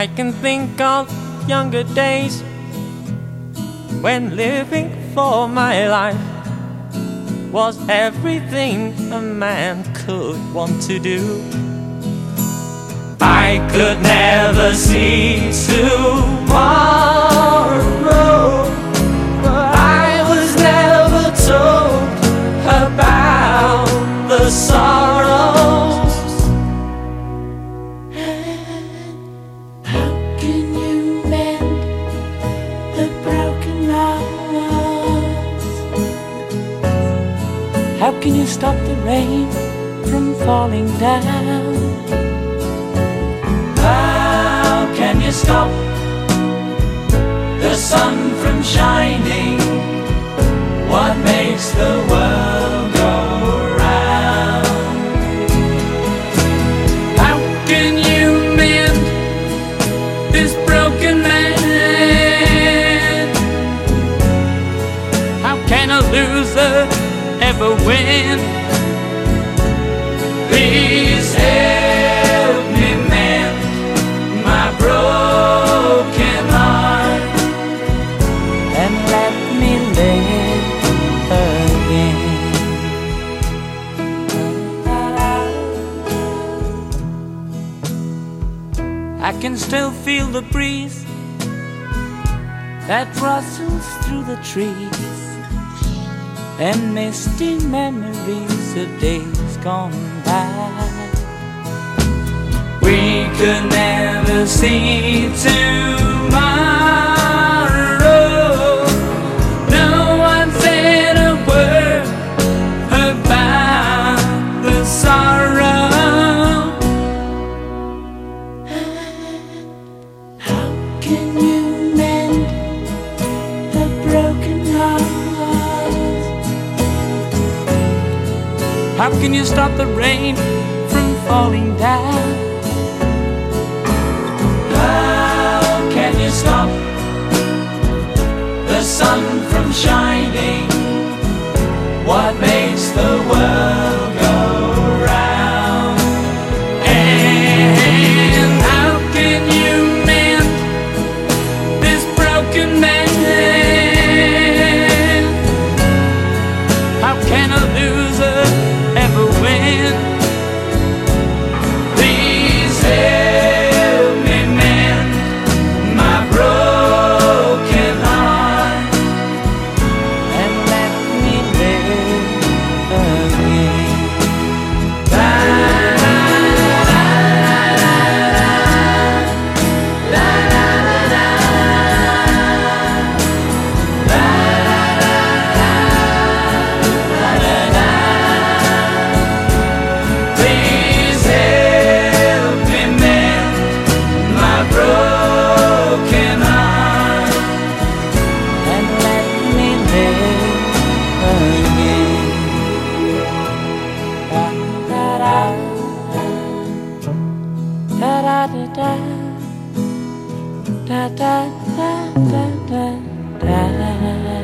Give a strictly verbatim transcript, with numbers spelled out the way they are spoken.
I can think of younger days when living for my life was everything a man could want to do. I could never see tomorrow, but I was never told about the sorrows. How can you mend the broken hearts? How can you stop the rain from falling down? How can you stop the sun from shining? What makes the world go round? How can you mend this broken man? How can a loser ever win? Please help me mend my broken heart and let me live again. I can still feel the breeze that rustles through the trees, and misty memories of days gone by. we could never see tomorrow. No one said a word about the sorrow. How can you mend a broken heart? How can you stop the rain from falling down? How can you stop the sun from shining? What makes the world go round? And how can you mend this broken man? How can a loser ever win? Please help me mend my broken heart And let me live again. Please help me mend my broken heart And let me live again. Da da da da da da da da da da da da.